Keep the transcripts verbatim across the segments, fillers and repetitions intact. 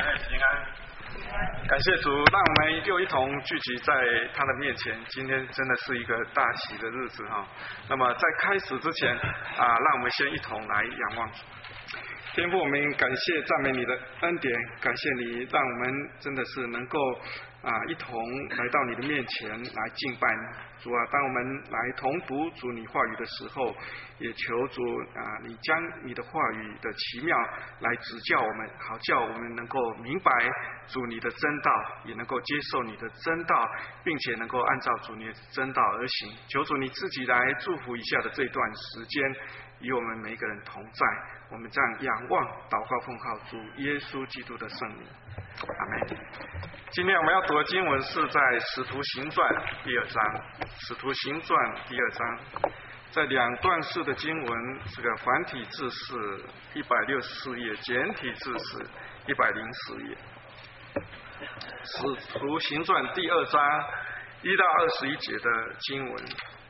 平安，感谢主，让我们又一同聚集在他的面前。今天真的是一个大喜的日子哈。那么在开始之前啊，让我们先一同来仰望主。天父，我们感谢赞美你的恩典，感谢你让我们真的是能够啊一同来到你的面前来敬拜你。主啊，当我们来同读主你话语的时候，也求主啊，你将你的话语的奇妙来指教我们，好叫我们能够明白主你的真道，也能够接受你的真道，并且能够按照主你的真道而行。求主你自己来祝福以下的这段时间，与我们每一个人同在。我们这样仰望祷告奉靠主耶稣基督的圣名，阿门。今天我们要读的经文是在使徒行传第二章，使徒行传第二章，在两段式的经文，这个繁体字是一百六十四页，简体字是一百零四页。使徒行传第二章一到二十一节的经文。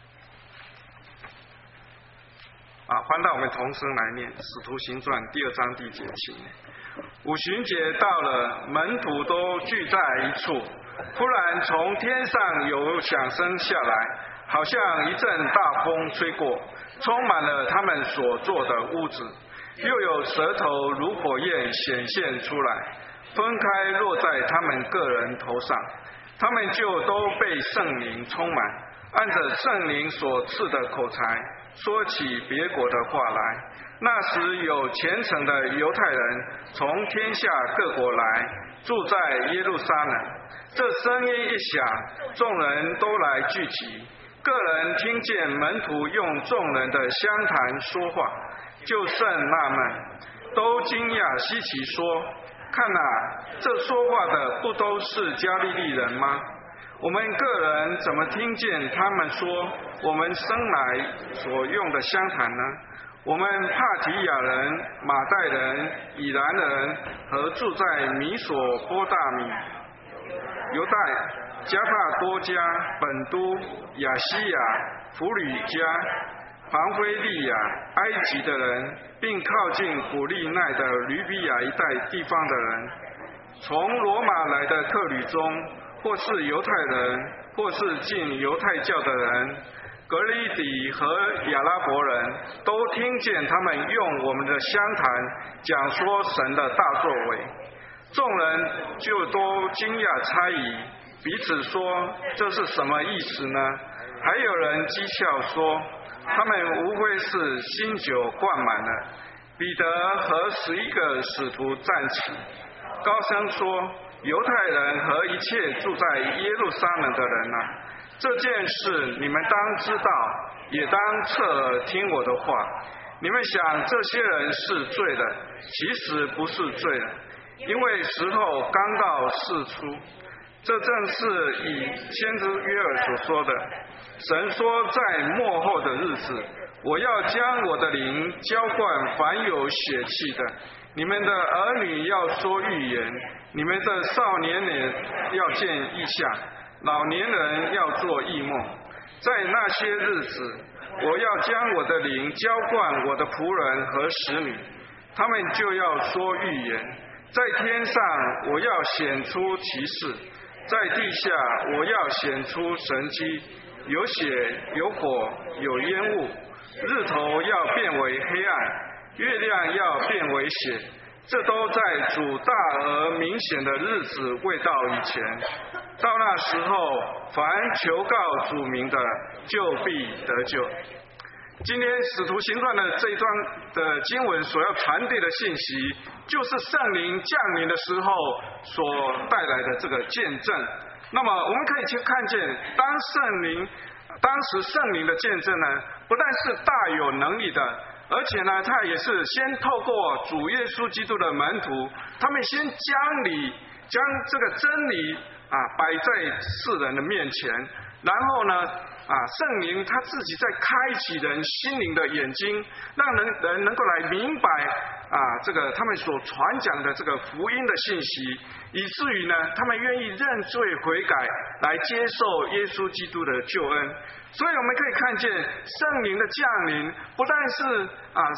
啊，欢到我们同声来念《使徒行传》第二章第几节。五旬节到了，门徒都聚在一处，忽然从天上有响声下来，好像一阵大风吹过，充满了他们所坐的屋子，又有舌头如火焰显现出来，分开落在他们个人头上，他们就都被圣灵充满，按着圣灵所赐的口才说起别国的话来。那时有虔诚的犹太人从天下各国来，住在耶路撒冷。这声音一响，众人都来聚集，个人听见门徒用众人的相谈说话，就甚纳闷，都惊讶稀奇说：看哪，这说话的不都是加利利人吗？我们个人怎么听见他们说我们生来所用的相谈呢？我们帕提亚人、马代人、以兰人和住在米所波大米、犹大、加帕多家、本都、亚西亚、弗吕家、庞菲利亚、埃及的人，并靠近古利奈的吕比亚一带地方的人，从罗马来的客旅中，或是犹太人，或是进犹太教的人，格里底和亚拉伯人，都听见他们用我们的相谈讲说神的大作为。众人就都惊讶猜疑，彼此说：这是什么意思呢？还有人讥笑说：他们无非是新酒灌满了。彼得和十一个使徒站起，高声说：犹太人和一切住在耶路撒冷的人啊，这件事你们当知道，也当侧耳听我的话。你们想这些人是罪的，其实不是罪的，因为时候刚到世出。这正是以先知约珥所说的，神说在末后的日子，我要将我的灵浇灌凡有血气的，你们的儿女要说预言，你们的少年人要见异象，老年人要做异梦。在那些日子，我要将我的灵浇灌我的仆人和使女，他们就要说预言。在天上我要显出奇事，在地下我要显出神迹，有血有火有烟雾，日头要变为黑暗，月亮要变为血，这都在主大而明显的日子未到以前。到那时候，凡求告主名的，就必得救。今天使徒行传的这一段的经文所要传递的信息，就是圣灵降临的时候所带来的这个见证。那么我们可以去看见，当圣灵当时圣灵的见证呢，不但是大有能力的，而且呢，他也是先透过主耶稣基督的门徒，他们先将理将这个真理啊摆在世人的面前，然后呢啊，圣灵他自己在开启人心灵的眼睛，让人人能够来明白啊，这个他们所传讲的这个福音的信息，以至于呢，他们愿意认罪悔改，来接受耶稣基督的救恩。所以我们可以看见圣灵的降临，不但是啊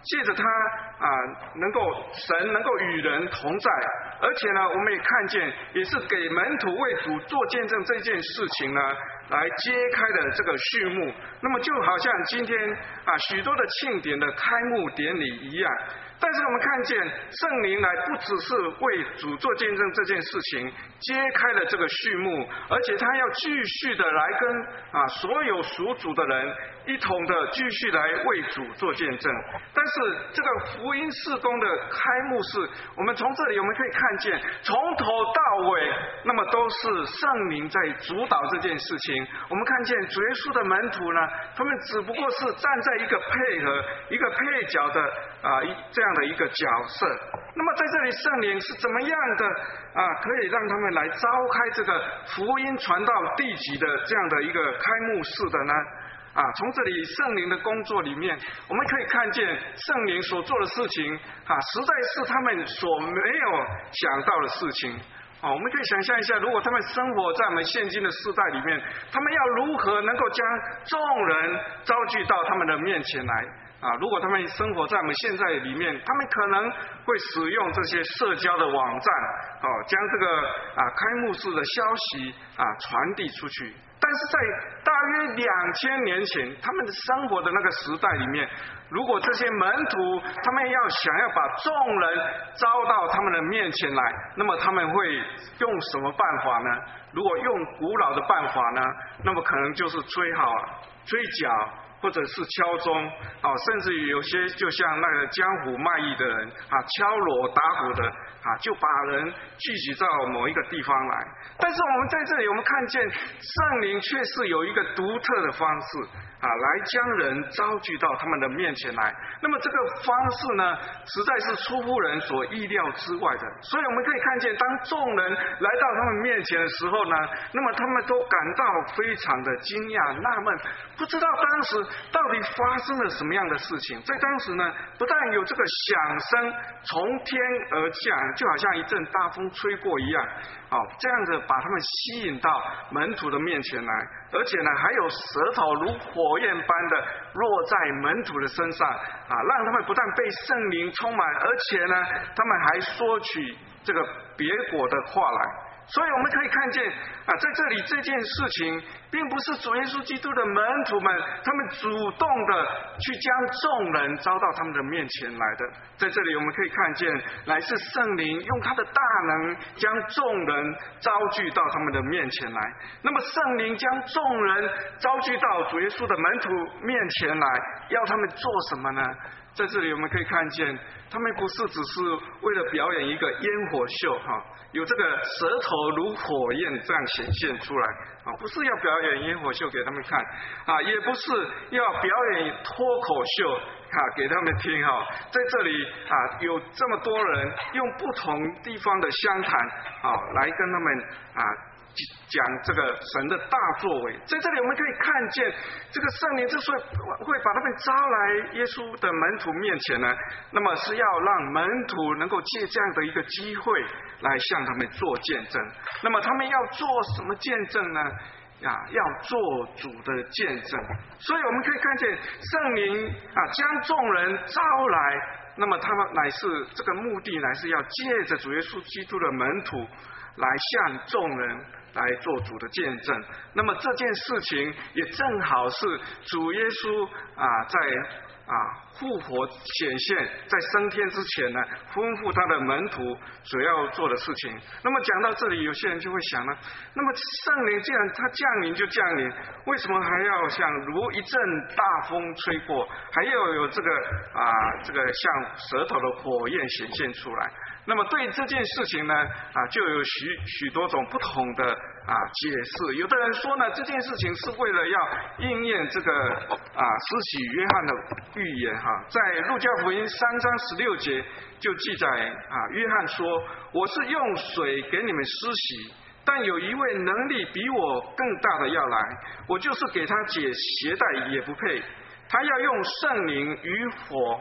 借着他啊，能够神能够与人同在，而且呢，我们也看见，也是给门徒为主做见证这件事情呢，来揭开的这个序幕。那么就好像今天啊许多的庆典的开幕典礼一样。但是我们看见圣灵来不只是为主做见证这件事情揭开了这个序幕，而且他要继续的来跟啊所有属主的人一同的继续来为主做见证。但是这个福音事工的开幕式，我们从这里我们可以看见，从头到尾，那么都是圣灵在主导这件事情。我们看见主耶稣的门徒呢，他们只不过是站在一个配合、一个配角的啊这样的一个角色。那么在这里，圣灵是怎么样的啊，可以让他们来召开这个福音传到地极的这样的一个开幕式的呢？啊，从这里圣灵的工作里面，我们可以看见圣灵所做的事情啊，实在是他们所没有想到的事情。哦，我们可以想象一下，如果他们生活在我们现今的世代里面，他们要如何能够将众人招聚到他们的面前来？啊，如果他们生活在我们现在里面，他们可能会使用这些社交的网站，哦，将这个啊开幕式的消息啊传递出去。但是在大约两千年前，他们的生活的那个时代里面，如果这些门徒他们要想要把众人招到他们的面前来，那么他们会用什么办法呢？如果用古老的办法呢，那么可能就是吹号、吹角，或者是敲钟，啊，甚至于有些就像那个江湖卖艺的人啊，敲锣打鼓的啊，就把人聚集到某一个地方来。但是我们在这里，我们看见圣灵却是有一个独特的方式啊，来将人招聚到他们的面前来。那么这个方式呢，实在是出乎人所意料之外的。所以我们可以看见，当众人来到他们面前的时候呢，那么他们都感到非常的惊讶、纳闷，不知道当时到底发生了什么样的事情。在当时呢，不但有这个响声从天而降，就好像一阵大风吹过一样，哦，这样子把他们吸引到门徒的面前来，而且呢，还有舌头如火焰般的落在门徒的身上，啊，让他们不但被圣灵充满，而且呢，他们还说起这个别国的话来。所以我们可以看见啊，在这里这件事情，并不是主耶稣基督的门徒们他们主动的去将众人招到他们的面前来的。在这里我们可以看见，乃是圣灵用他的大能将众人招聚到他们的面前来。那么圣灵将众人招聚到主耶稣的门徒面前来，要他们做什么呢？在这里我们可以看见，他们不是只是为了表演一个烟火秀哈，有这个舌头如火焰这样显现出来啊，不是要表演烟火秀给他们看啊，也不是要表演脱口秀啊给他们听哈。在这里啊，有这么多人用不同地方的乡谈啊，来跟他们啊讲这个神的大作为。在这里我们可以看见，这个圣灵之所以会把他们招来耶稣的门徒面前呢，那么是要让门徒能够借这样的一个机会来向他们做见证。那么他们要做什么见证呢？啊，要做主的见证。所以我们可以看见圣灵啊将众人招来，那么他们乃是这个目的乃是要借着主耶稣基督的门徒来向众人来做主的见证。那么这件事情也正好是主耶稣啊在啊复活显现，在升天之前呢，吩咐他的门徒所要做的事情。那么讲到这里，有些人就会想呢，那么圣灵既然他降临就降临，为什么还要像如一阵大风吹过，还要有这个啊这个像舌头的火焰显现出来？那么对这件事情呢，啊，就有许许多种不同的啊解释。有的人说呢，这件事情是为了要应验这个啊施洗约翰的预言哈，在路加福音三章十六节就记载啊，约翰说：“我是用水给你们施洗，但有一位能力比我更大的要来，我就是给他解鞋带也不配。他要用圣灵与火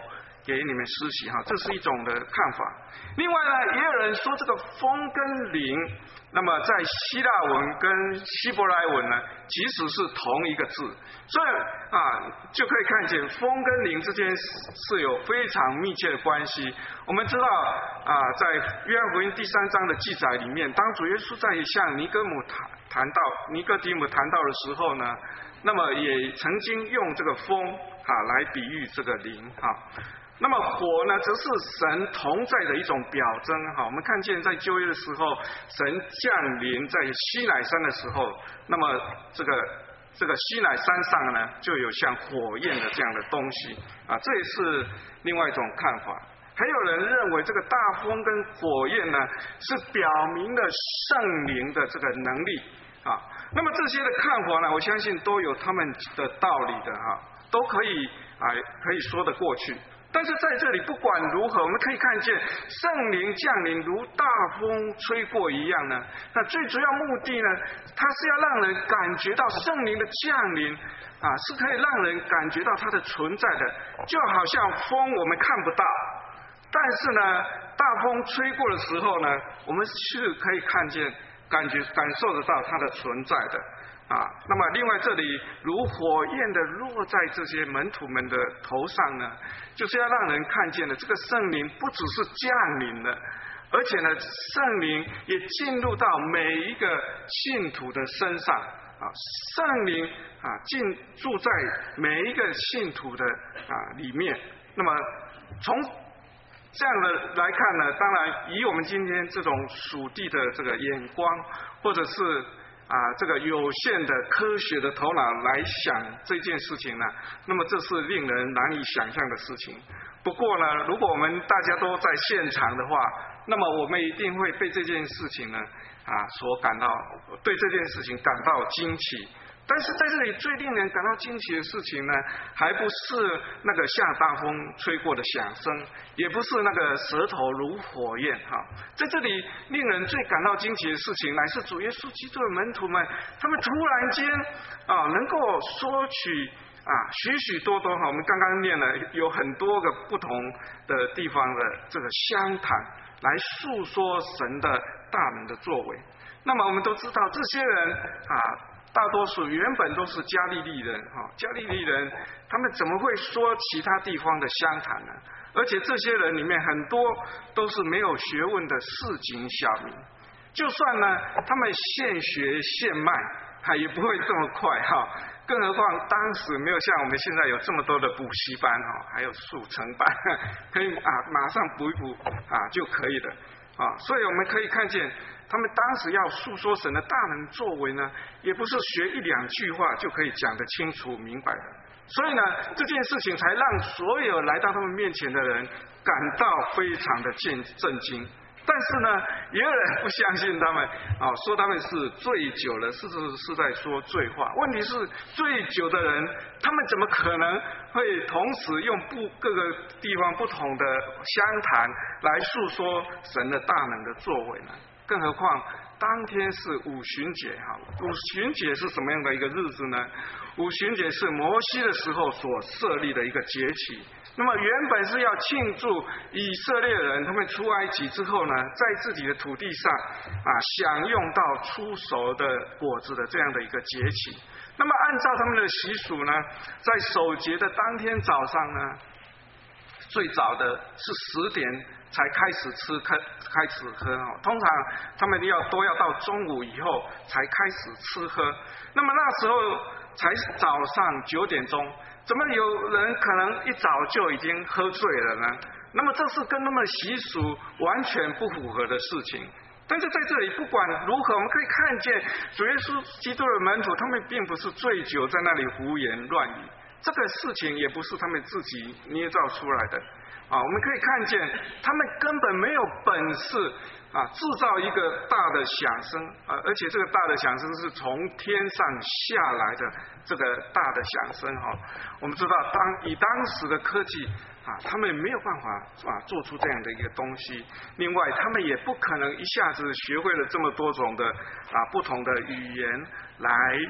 给你们施洗哈，这是一种的看法。另外呢，也有人说这个风跟灵，那么在希腊文跟希伯来文呢，其实是同一个字，所以啊就可以看见风跟灵之间是有非常密切的关系。我们知道啊，在约翰福音第三章的记载里面，当主耶稣在向尼哥姆谈谈到尼哥底母谈到的时候呢，那么也曾经用这个风啊来比喻这个灵哈。那么火呢，则是神同在的一种表征哈。我们看见在旧约的时候，神降临在西乃山的时候，那么这个这个西乃山上呢，就有像火焰的这样的东西啊，这也是另外一种看法。还有人认为这个大风跟火焰呢，是表明了圣灵的这个能力啊。那么这些的看法呢，我相信都有他们的道理的哈，都可以啊可以说得过去。但是在这里不管如何，我们可以看见圣灵降临如大风吹过一样呢。那最主要目的呢，它是要让人感觉到圣灵的降临啊，是可以让人感觉到它的存在的，就好像风我们看不到，但是呢，大风吹过的时候呢，我们是可以看见、感觉、感受得到它的存在的。啊，那么另外这里如火焰的落在这些门徒们的头上呢，就是要让人看见的这个圣灵不只是降临了，而且呢，圣灵也进入到每一个信徒的身上啊，圣灵啊进驻在每一个信徒的啊里面。那么从这样的来看呢，当然以我们今天这种属地的这个眼光，或者是啊，这个有限的科学的头脑来想这件事情呢，那么这是令人难以想象的事情。不过呢，如果我们大家都在现场的话，那么我们一定会被这件事情呢啊所感到，对这件事情感到惊奇。但是在这里最令人感到惊奇的事情呢，还不是那个像大风吹过的响声，也不是那个舌头如火焰哈。在这里令人最感到惊奇的事情，乃是主耶稣基督的门徒们，他们突然间啊能够说取啊许许多多哈，我们刚刚念了有很多个不同的地方的这个相谈，来诉说神的大能的作为。那么我们都知道这些人啊，大多数原本都是加利利人哈，加利利人他们怎么会说其他地方的乡谈呢？而且这些人里面很多都是没有学问的市井小民，就算呢他们现学现卖，哈也不会这么快哈。更何况当时没有像我们现在有这么多的补习班哈，还有速成班，可以啊马上补一补啊就可以了啊。所以我们可以看见，他们当时要诉说神的大能作为呢，也不是学一两句话就可以讲得清楚明白的。所以呢，这件事情才让所有来到他们面前的人感到非常的震惊。但是呢，也有人不相信他们啊，说他们是醉酒了，是是在说醉话。问题是，醉酒的人，他们怎么可能会同时用不各个地方不同的相谈来诉说神的大能的作为呢？更何况当天是五旬节哈，五旬节是什么样的一个日子呢？五旬节是摩西的时候所设立的一个节期。那么原本是要庆祝以色列人他们出埃及之后呢，在自己的土地上啊享用到出熟的果子的这样的一个节期。那么按照他们的习俗呢，在守节的当天早上呢，最早的是十点才开始吃开开始喝哈，通常他们要都要到中午以后才开始吃喝。那么那时候才早上九点钟。怎么有人可能一早就已经喝醉了呢？那么这是跟他们的习俗完全不符合的事情。但是在这里不管如何，我们可以看见主耶稣基督的门徒，他们并不是醉酒在那里胡言乱语，这个事情也不是他们自己捏造出来的啊。我们可以看见他们根本没有本事啊，制造一个大的响声啊，而且这个大的响声是从天上下来的这个大的响声哈。我们知道当以当时的科技啊，他们没有办法啊做出这样的一个东西。另外，他们也不可能一下子学会了这么多种的啊不同的语言来啊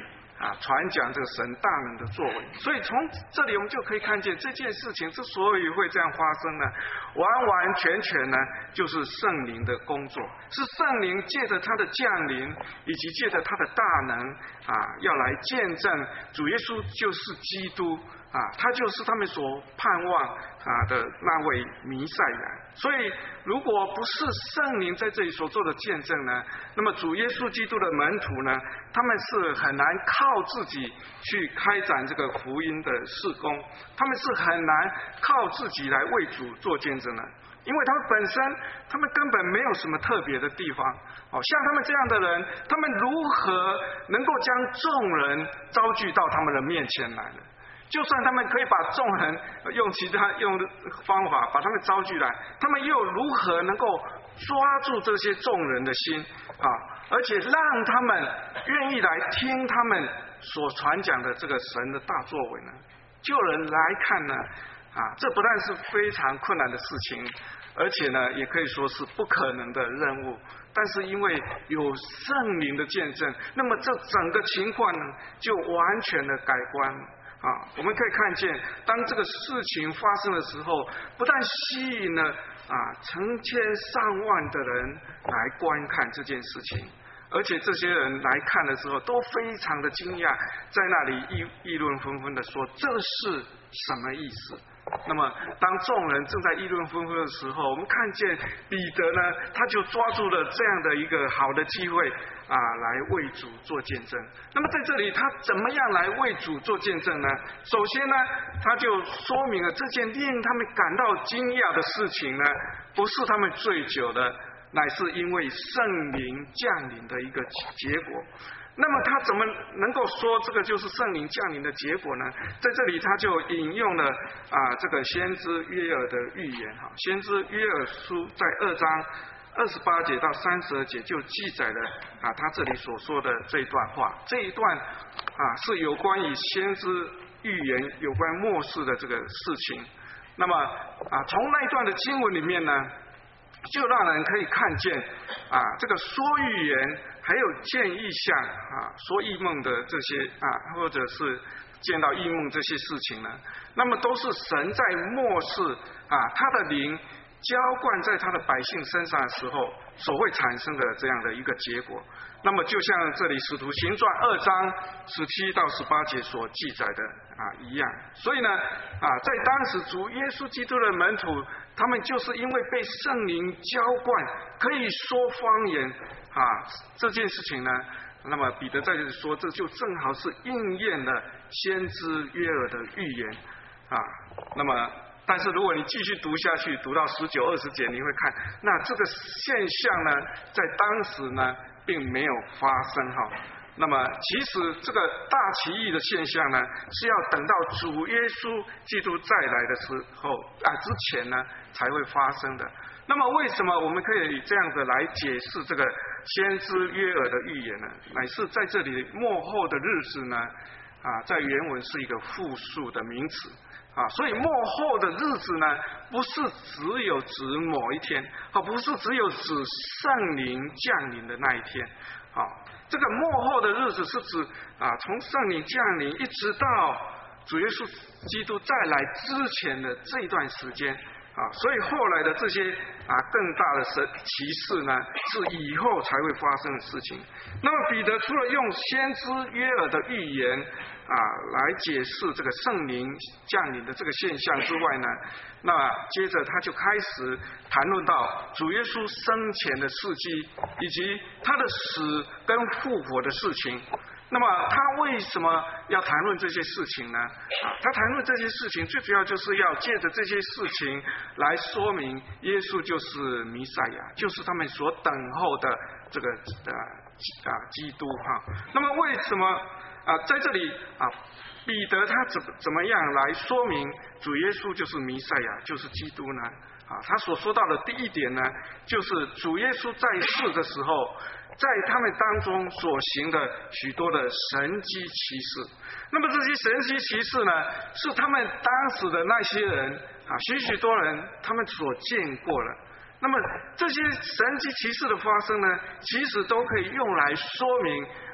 啊传讲这个神大能的作为。所以从这里我们就可以看见，这件事情之所以会这样发生呢，完完全全呢就是圣灵的工作，是圣灵借着他的降临，以及借着他的大能啊，要来见证主耶稣就是基督啊，他就是他们所盼望啊的那位弥赛亚。所以如果不是圣灵在这里所做的见证呢，那么主耶稣基督的门徒呢，他们是很难靠自己去开展这个福音的事工，他们是很难靠自己来为主做见证的，因为他们本身他们根本没有什么特别的地方。哦，像他们这样的人，他们如何能够将众人招聚到他们的面前来呢？就算他们可以把众人用其他用方法把他们招聚来，他们又如何能够抓住这些众人的心啊，而且让他们愿意来听他们所传讲的这个神的大作为呢？就人来看呢，啊，这不但是非常困难的事情，而且呢，也可以说是不可能的任务。但是因为有圣灵的见证，那么这整个情况呢，就完全的改观。啊，我们可以看见，当这个事情发生的时候，不但吸引了啊成千上万的人来观看这件事情，而且这些人来看的时候都非常的惊讶，在那里议议论纷纷的说这是什么意思。那么当众人正在议论纷纷的时候，我们看见彼得呢，他就抓住了这样的一个好的机会啊，来为主做见证。那么在这里他怎么样来为主做见证呢？首先呢，他就说明了这件令他们感到惊讶的事情呢，不是他们醉酒的，乃是因为圣灵降临的一个结果。那么他怎么能够说这个就是圣灵降临的结果呢？在这里他就引用了啊这个先知约珥的预言哈，先知约珥书在二章二十八节到三十二节就记载了啊他这里所说的这一段话。这一段啊是有关于先知预言有关末世的这个事情。那么啊从那一段的经文里面呢，就让人可以看见啊这个说预言还有见异象啊说异梦的这些啊或者是见到异梦这些事情呢，那么都是神在末世啊他的灵浇灌在他的百姓身上的时候所会产生的这样的一个结果。那么就像这里使徒行传二章十七到十八节所记载的啊一样。所以呢啊在当时主耶稣基督的门徒，他们就是因为被圣灵浇灌可以说方言啊这件事情呢，那么彼得在这里说，这就正好是应验了先知约珥的预言啊。那么但是如果你继续读下去，读到十九二十节，你会看那这个现象呢在当时呢并没有发生哈。那么其实这个大奇异的现象呢，是要等到主耶稣基督再来的时候啊之前呢才会发生的。那么为什么我们可以这样的来解释这个先知约珥的预言呢？乃是在这里末后的日子呢啊在原文是一个复数的名词啊，所以末后的日子呢，不是只有指某一天，啊，不是只有指圣灵降临的那一天，啊，这个末后的日子是指啊，从圣灵降临一直到主耶稣基督再来之前的这一段时间，啊，所以后来的这些啊更大的神奇事呢，是以后才会发生的事情。那么彼得除了用先知约珥的预言啊，来解释这个圣灵降临的这个现象之外呢，那接着他就开始谈论到主耶稣生前的事迹，以及他的死跟复活的事情。那么他为什么要谈论这些事情呢？啊，他谈论这些事情最主要就是要借着这些事情来说明耶稣就是弥赛亚，就是他们所等候的这个呃啊基督哈。那么为什么啊在这里啊彼得他怎怎么样来说明主耶稣就是弥赛亚，就是基督呢？啊，他所说到的第一点呢，就是主耶稣在世的时候，在他们当中所行的许多的神迹奇事。那么这些神迹奇事呢，是他们当时的那些人啊，许许多人他们所见过了。那么这些神迹奇事的发生呢，其实都可以用来说明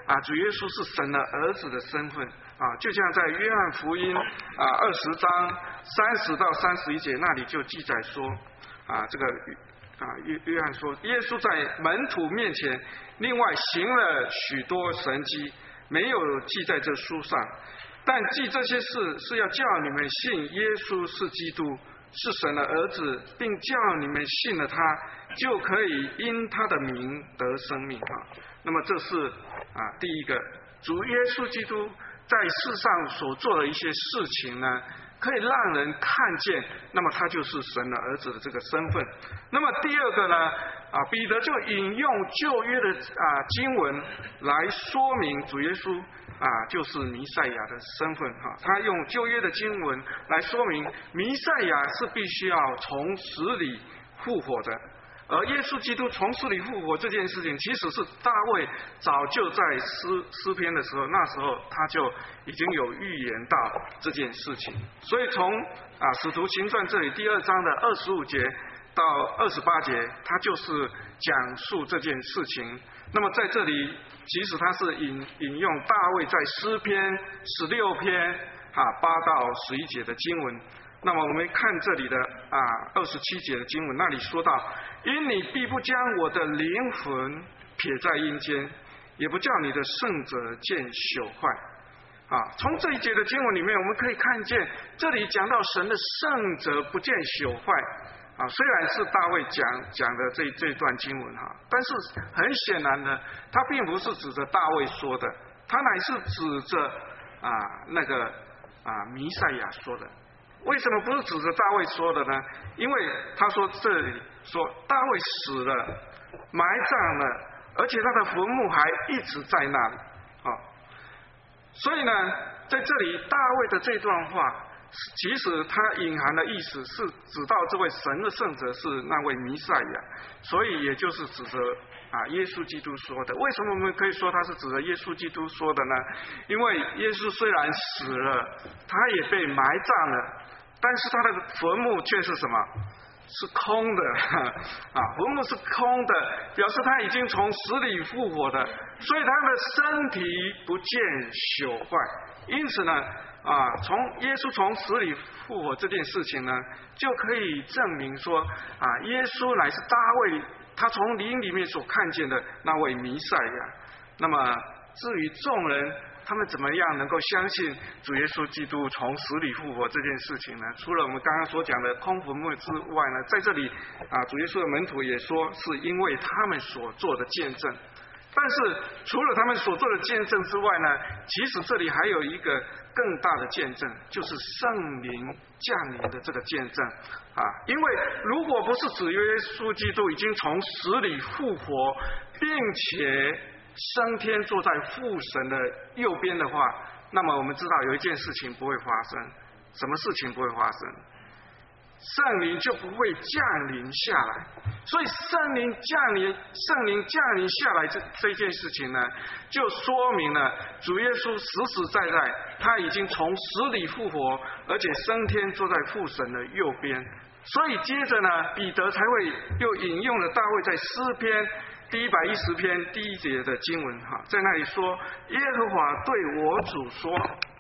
啊，主耶稣是神的儿子的身份啊，就像在约翰福音啊二十章三十到三十一节那里就记载说啊，这个啊约约翰说，耶稣在门徒面前另外行了许多神迹，没有记在这书上，但记这些事是要叫你们信耶稣是基督，是神的儿子，并叫你们信了他，就可以因他的名得生命啊。那么这是啊第一个，主耶稣基督在世上所做的一些事情呢，可以让人看见，那么他就是神的儿子的这个身份。那么第二个呢，啊彼得就引用旧约的啊经文来说明主耶稣啊就是弥赛亚的身份哈。他用旧约的经文来说明弥赛亚是必须要从死里复活的。而耶稣基督从死里复活这件事情，其实是大卫早就在诗诗篇的时候，那时候他就已经有预言到这件事情。所以从啊使徒行传这里第二章的二十五节到二十八节，他就是讲述这件事情。那么在这里，其实他是引引用大卫在诗篇十六篇啊八到十一节的经文。那么我们看这里的啊二十七节的经文，那里说到，因你必不将我的灵魂撇在阴间，也不叫你的圣者见朽坏。啊，从这一节的经文里面，我们可以看见，这里讲到神的圣者不见朽坏。啊，虽然是大卫讲讲的这这段经文哈，但是很显然的，他并不是指着大卫说的，他乃是指着啊那个啊弥赛亚说的。为什么不是指着大卫说的呢？因为他说这里说大卫死了，埋葬了，而且他的坟墓还一直在那里啊。所以呢，在这里大卫的这段话，其实他隐含的意思是指到这位神的圣者是那位弥赛亚，所以也就是指着啊耶稣基督说的。为什么我们可以说他是指着耶稣基督说的呢？因为耶稣虽然死了，他也被埋葬了，但是他的坟墓却是什么？是空的啊，坟墓是空的，表示他已经从死里复活的，所以他的身体不见朽坏。因此呢，啊，从耶稣从死里复活这件事情呢，就可以证明说，啊，耶稣乃是大卫他从灵里面所看见的那位弥赛亚。那么至于众人他们怎么样能够相信主耶稣基督从死里复活这件事情呢？除了我们刚刚所讲的空坟墓之外呢，在这里啊，主耶稣的门徒也说，是因为他们所做的见证。但是除了他们所做的见证之外呢，其实这里还有一个更大的见证，就是圣灵降临的这个见证啊。因为如果不是主耶稣基督已经从死里复活，并且升天坐在父神的右边的话，那么我们知道有一件事情不会发生。什么事情不会发生？圣灵就不会降临下来。所以圣灵降临圣灵降临下来这这件事情呢，就说明了主耶稣实实在在他已经从死里复活，而且升天坐在父神的右边。所以接着呢，彼得才会又引用了大卫在诗篇第一百一十篇第一节的经文哈，在那里说，耶和华对我主说，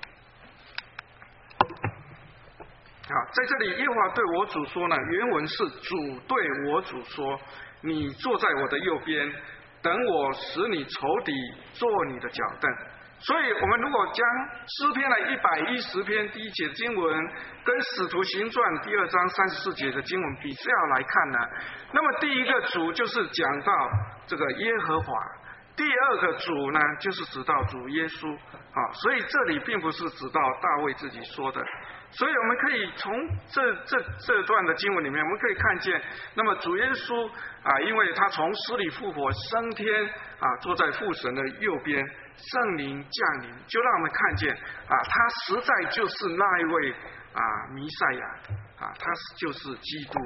啊，在这里耶和华对我主说呢，原文是主对我主说，你坐在我的右边，等我使你仇敌做你的脚凳。所以我们如果将诗篇的一百一十篇第一节的经文跟使徒行传第二章三十四节的经文比较来看呢，那么第一个主就是讲到这个耶和华，第二个主呢就是指到主耶稣啊，所以这里并不是指到大卫自己说的。所以我们可以从这这这段的经文里面，我们可以看见，那么主耶稣啊，因为他从死里复活升天啊，坐在父神的右边，圣灵降临，就让我们看见啊，他实在就是那一位啊弥赛亚啊，他就是基督。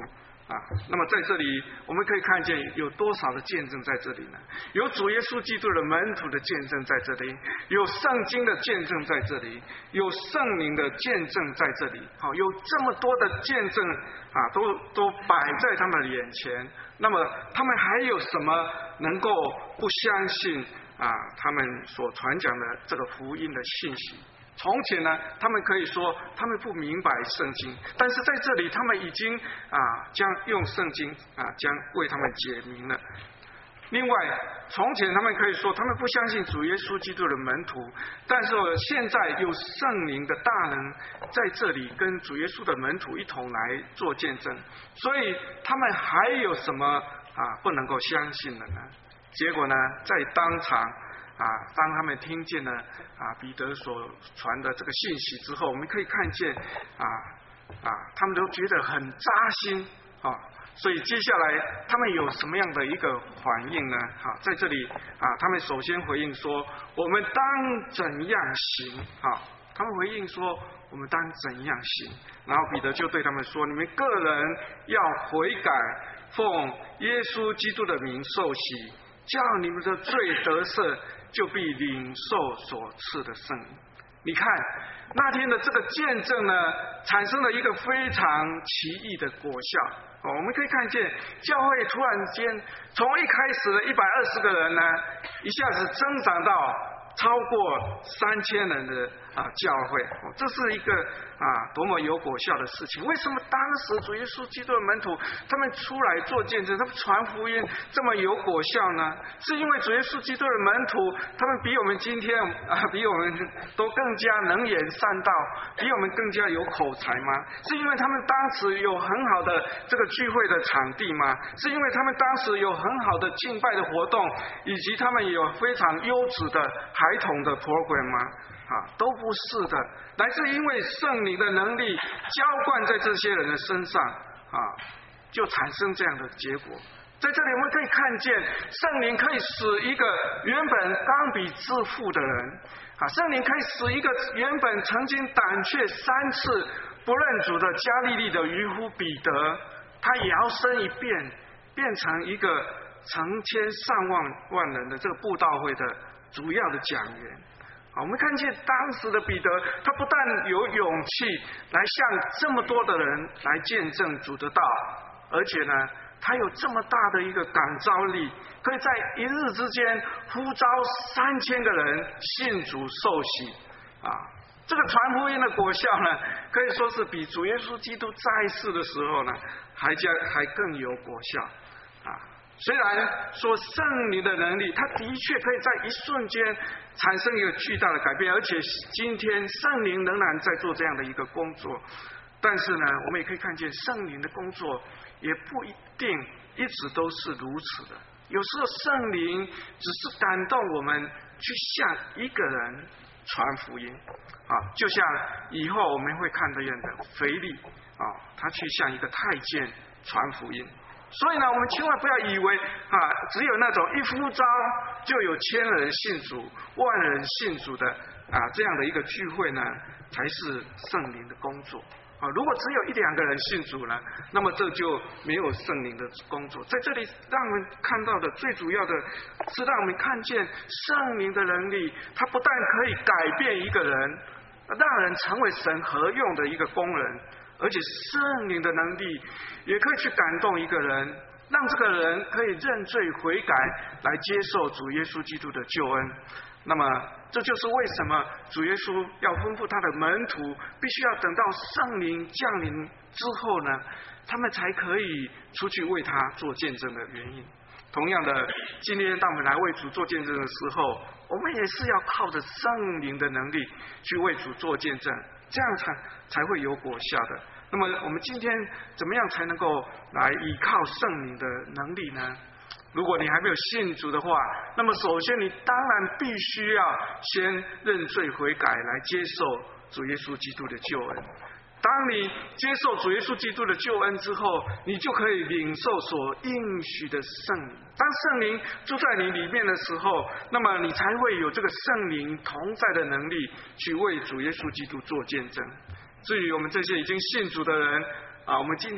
啊，那么在这里我们可以看见有多少的见证在这里呢？有主耶稣基督的门徒的见证在这里，有圣经的见证在这里，有圣灵的见证在这里。好，有这么多的见证啊，都都摆在他们的眼前。那么他们还有什么能够不相信啊？他们所传讲的这个福音的信息？从前呢，他们可以说他们不明白圣经，但是在这里他们已经啊将用圣经啊将为他们解明了。另外，从前他们可以说他们不相信主耶稣基督的门徒，但是现在有圣灵的大能在这里跟主耶稣的门徒一同来做见证，所以他们还有什么啊不能够相信的呢？结果呢，在当场啊，当他们听见了啊彼得所传的这个信息之后，我们可以看见啊啊，他们都觉得很扎心啊。所以接下来他们有什么样的一个反应呢？好，在这里啊，他们首先回应说：“我们当怎样行？”啊，他们回应说：“我们当怎样行？”然后彼得就对他们说：“你们个人要悔改，奉耶稣基督的名受洗，叫你们的罪得赦，就必领受所赐的圣灵。”你看那天的这个见证呢，产生了一个非常奇异的果效。我们可以看见教会突然间从一开始的一百二十个人呢，一下子增长到超过三千人的啊教会，这是一个啊多么有果效的事情。为什么当时主耶稣基督的门徒他们出来做见证，他们传福音这么有果效呢？是因为主耶稣基督的门徒他们比我们今天啊比我们都更加能言善道，比我们更加有口才吗？是因为他们当时有很好的这个聚会的场地吗？是因为他们当时有很好的敬拜的活动，以及他们有非常优质的孩童的 program 吗？啊，都不是的，乃是因为圣灵的能力浇灌在这些人的身上啊，就产生这样的结果。在这里我们可以看见，圣灵可以使一个原本刚愎自负的人啊，圣灵可以使一个原本曾经胆怯三次不认主的加利利的渔夫彼得，他摇身一变，变成一个成千上万万人的这个布道会的主要的讲员。我们看见当时的彼得，他不但有勇气来向这么多的人来见证主的道，而且呢，他有这么大的一个感召力，可以在一日之间呼召三千个人信主受洗啊！这个传福音的果效呢，可以说是比主耶稣基督在世的时候呢，还加还更有果效啊！虽然说圣灵的能力，它的确可以在一瞬间产生一个巨大的改变，而且今天圣灵仍然在做这样的一个工作。但是呢，我们也可以看见圣灵的工作也不一定一直都是如此的。有时候圣灵只是感动我们去向一个人传福音啊，就像以后我们会看得见的腓利啊，他去向一个太监传福音。所以呢，我们千万不要以为啊，只有那种一呼召就有千人信主、万人信主的啊这样的一个聚会呢，才是圣灵的工作啊。如果只有一两个人信主呢，那么这就没有圣灵的工作。在这里，让我们看到的最主要的是让我们看见圣灵的能力，它不但可以改变一个人，让人成为神合用的一个工人。而且圣灵的能力也可以去感动一个人，让这个人可以认罪悔改，来接受主耶稣基督的救恩。那么这就是为什么主耶稣要吩咐他的门徒必须要等到圣灵降临之后呢，他们才可以出去为他做见证的原因。同样的，今天当我们来为主做见证的时候，我们也是要靠着圣灵的能力去为主做见证，这样才才会有果效的。那么我们今天怎么样才能够来依靠圣灵的能力呢？如果你还没有信主的话，那么首先你当然必须要先认罪悔改，来接受主耶稣基督的救恩。当你接受主耶稣基督的救恩之后，你就可以领受所应许的圣灵。当圣灵住在你里面的时候，那么你才会有这个圣灵同在的能力，去为主耶稣基督做见证。至于我们这些已经信主的人啊，我们今天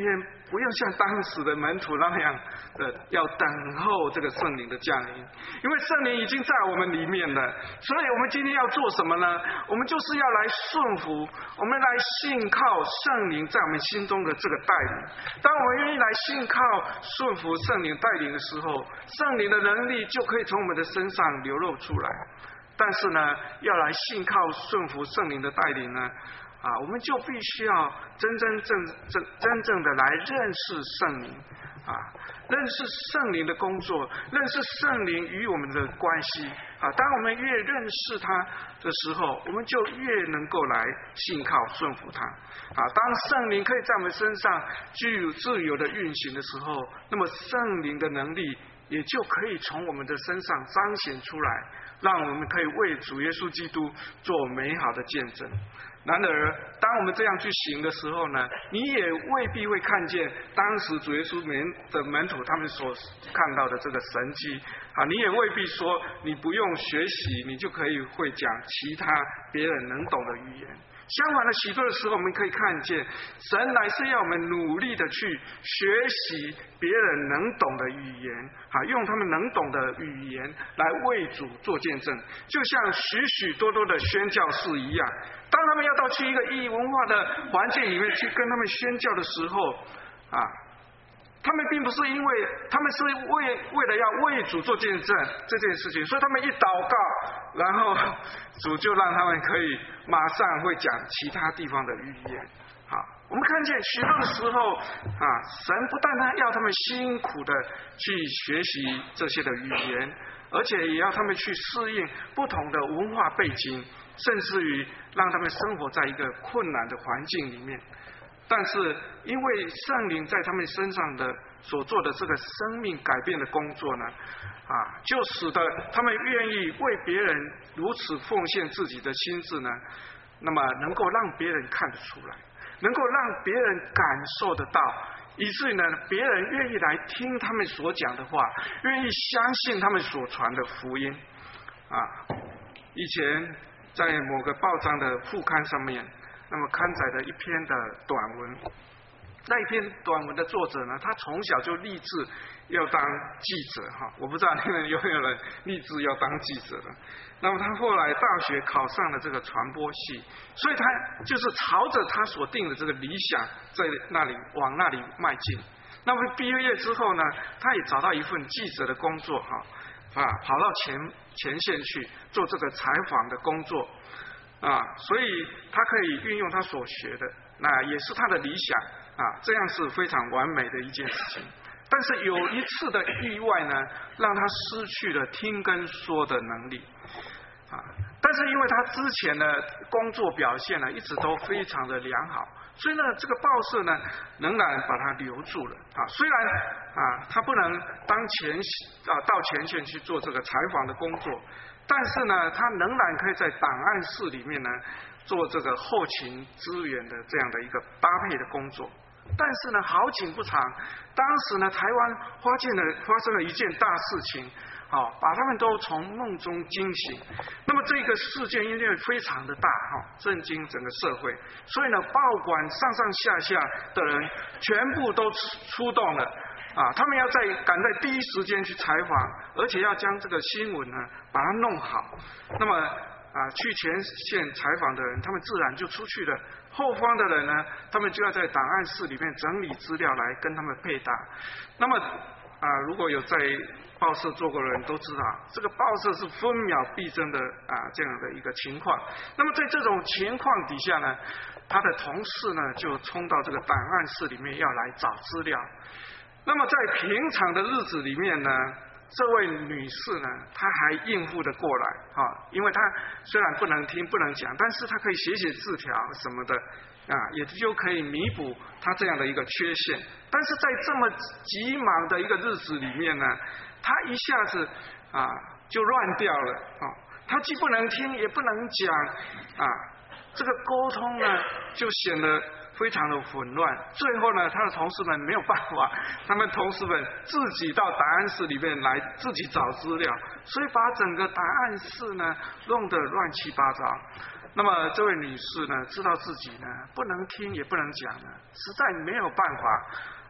不用像当时的门徒那样的要等候这个圣灵的降临，因为圣灵已经在我们里面了。所以我们今天要做什么呢？我们就是要来顺服，我们来信靠圣灵在我们心中的这个带领。当我们愿意来信靠顺服圣灵带领的时候，圣灵的能力就可以从我们的身上流露出来。但是呢，要来信靠顺服圣灵的带领呢，啊，我们就必须要真真正正真正的来认识圣灵，啊，认识圣灵的工作，认识圣灵与我们的关系，啊，当我们越认识他的时候，我们就越能够来信靠顺服他，啊，当圣灵可以在我们身上具有自由的运行的时候，那么圣灵的能力也就可以从我们的身上彰显出来，让我们可以为主耶稣基督做美好的见证。然而当我们这样去行的时候呢，你也未必会看见当时主耶稣门的门徒他们所看到的这个神迹啊，你也未必说你不用学习你就可以会讲其他别人能懂的语言。相反的，许多的时候我们可以看见神乃是要我们努力的去学习别人能懂的语言，啊，用他们能懂的语言来为主做见证，就像许许多多的宣教士一样，当他们要到去一个异文化的环境里面去跟他们宣教的时候，啊，他们并不是因为他们是为为了要为主做见证这件事情，所以他们一祷告，然后主就让他们可以马上会讲其他地方的语言。好，我们看见许多的时候啊，神不但他要他们辛苦的去学习这些的语言，而且也要他们去适应不同的文化背景，甚至于让他们生活在一个困难的环境里面。但是因为圣灵在他们身上的所做的这个生命改变的工作呢，啊，就使得他们愿意为别人如此奉献自己的心智呢，那么能够让别人看得出来，能够让别人感受得到，以至于呢，别人愿意来听他们所讲的话，愿意相信他们所传的福音。啊，以前在某个报章的副刊上面，那么刊载的一篇的短文，那一篇短文的作者呢，他从小就立志要当记者哈，我不知道你们有没有人立志要当记者的。那么他后来大学考上了这个传播系，所以他就是朝着他所定的这个理想在那里往那里迈进。那么毕业之后呢，他也找到一份记者的工作哈，啊，跑到前前线去做这个采访的工作。啊，所以他可以运用他所学的，那也是他的理想啊，这样是非常完美的一件事情。但是有一次的意外呢，让他失去了听跟说的能力啊。但是因为他之前的工作表现呢，一直都非常的良好，所以呢，这个报社呢，仍然把他留住了啊。虽然啊，他不能当前啊到前线去做这个采访的工作。但是呢，他仍然可以在档案室里面呢做这个后勤资源的这样的一个搭配的工作。但是呢，好景不长，当时呢，台湾发现了发生了一件大事情，好，把他们都从梦中惊醒。那么这个事件因为非常的大哈，震惊整个社会，所以呢，报馆上上下下的人全部都出动了。啊，他们要在赶在第一时间去采访，而且要将这个新闻呢把它弄好。那么啊，去前线采访的人，他们自然就出去了。后方的人呢，他们就要在档案室里面整理资料来跟他们配搭。那么啊，如果有在报社做过的人都知道，这个报社是分秒必争的啊这样的一个情况。那么在这种情况底下呢，他的同事呢就冲到这个档案室里面要来找资料。那么在平常的日子里面呢，这位女士呢，她还应付得过来啊，因为她虽然不能听不能讲，但是她可以写写字条什么的啊，也就可以弥补她这样的一个缺陷。但是在这么急忙的一个日子里面呢，她一下子啊就乱掉了啊，她既不能听也不能讲啊，这个沟通呢就显得非常的混乱。最后呢，他的同事们没有办法，他们同事们自己到档案室里面来自己找资料，所以把整个档案室呢弄得乱七八糟。那么这位女士呢，知道自己呢不能听也不能讲呢，实在没有办法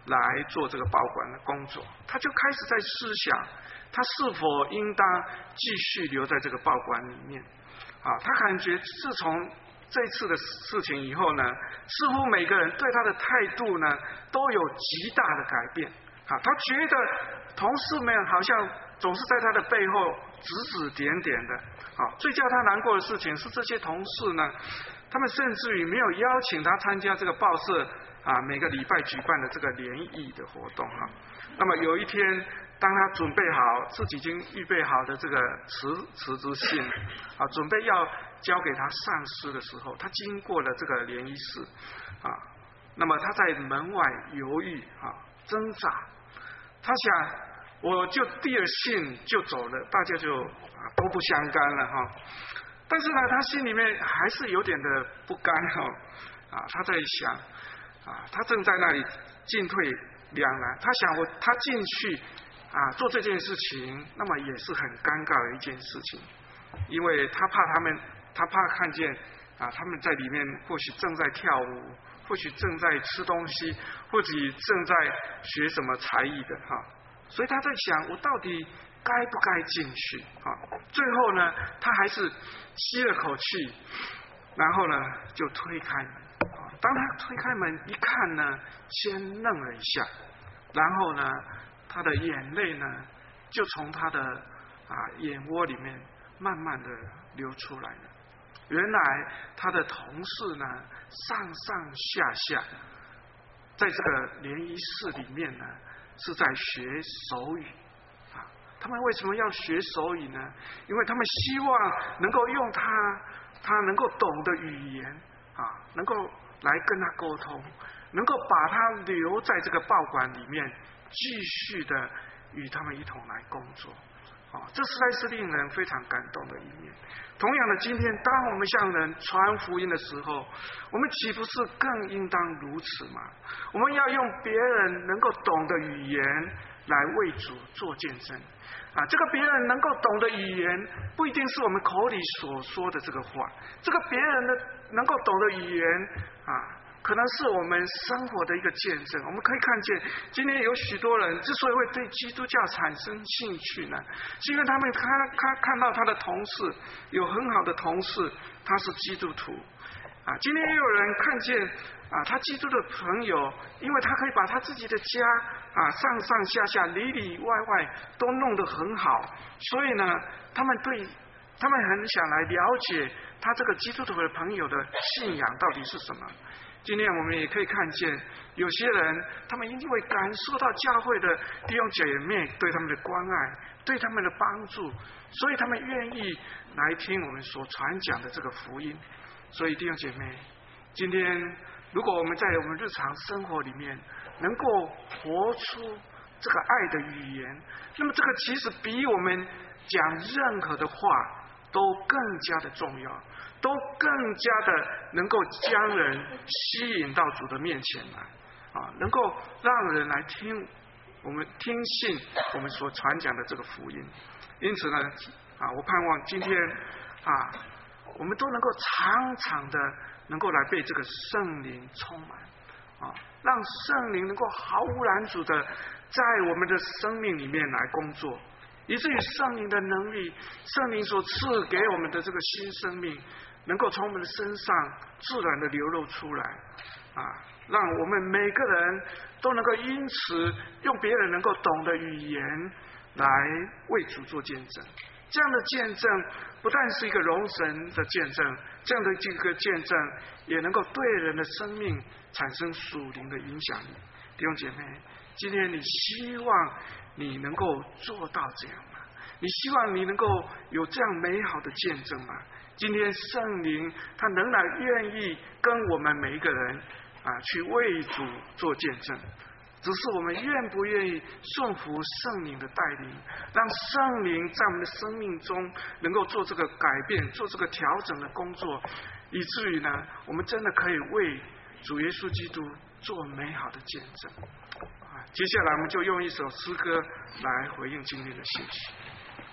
来做这个保管的工作。他就开始在思想，他是否应当继续留在这个报馆里面啊？他感觉自从这次的事情以后呢，似乎每个人对他的态度呢都有极大的改变啊。他觉得同事们好像总是在他的背后指指点点的啊。最叫他难过的事情是，这些同事呢，他们甚至于没有邀请他参加这个报社啊每个礼拜举办的这个联谊的活动哈。那么有一天，当他准备好自己已经预备好的这个辞辞职信啊，准备要交给他上司的时候，他经过了这个联谊室啊，那么他在门外犹豫啊挣扎，他想我就递了信就走了，大家就啊都不相干了哈。但是呢，他心里面还是有点的不甘哈啊，他在想啊，他正在那里进退两难，他想我他进去啊做这件事情，那么也是很尴尬的一件事情，因为他怕他们，他怕看见啊他们在里面或许正在跳舞，或许正在吃东西，或许正在学什么才艺的哈，所以他在想我到底该不该进去啊？最后呢，他还是吸了口气，然后呢就推开门。当他推开门一看呢，先愣了一下，然后呢，他的眼泪呢就从他的啊眼窝里面慢慢的流出来了。原来他的同事呢，上上下下在这个联谊室里面呢，是在学手语啊。他们为什么要学手语呢？因为他们希望能够用他他能够懂的语言啊，能够来跟他沟通，能够把他留在这个报馆里面，继续的与他们一同来工作。啊，这实在是令人非常感动的一面。同样的，今天当我们向人传福音的时候，我们岂不是更应当如此吗？我们要用别人能够懂的语言来为主做见证。啊，这个别人能够懂的语言，不一定是我们口里所说的这个话，这个别人的能够懂的语言啊，可能是我们生活的一个见证。我们可以看见，今天有许多人之所以会对基督教产生兴趣呢，是因为他们看看看到他的同事有很好的同事，他是基督徒啊。今天也有人看见啊，他基督的朋友，因为他可以把他自己的家啊上上下下里里外外都弄得很好，所以呢，他们对他们很想来了解他这个基督徒的朋友的信仰到底是什么。今天我们也可以看见，有些人他们因为感受到教会的弟兄姐妹对他们的关爱，对他们的帮助，所以他们愿意来听我们所传讲的这个福音。所以弟兄姐妹，今天如果我们在我们日常生活里面能够活出这个爱的语言，那么这个其实比我们讲任何的话都更加的重要，都更加的能够将人吸引到主的面前来啊，能够让人来听我们听信我们所传讲的这个福音。因此呢啊，我盼望今天啊，我们都能够常常的能够来被这个圣灵充满啊，让圣灵能够毫无拦阻的在我们的生命里面来工作，以至于圣灵的能力，圣灵所赐给我们的这个新生命，能够从我们的身上自然的流露出来啊，让我们每个人都能够因此用别人能够懂的语言来为主做见证。这样的见证不但是一个荣神的见证，这样的这个见证也能够对人的生命产生属灵的影响力。弟兄姐妹，今天你希望你能够做到这样吗？你希望你能够有这样美好的见证吗？今天圣灵他仍然愿意跟我们每一个人啊去为主做见证，只是我们愿不愿意顺服圣灵的带领，让圣灵在我们的生命中能够做这个改变，做这个调整的工作，以至于呢，我们真的可以为主耶稣基督做美好的见证。啊，接下来我们就用一首诗歌来回应今天的信息。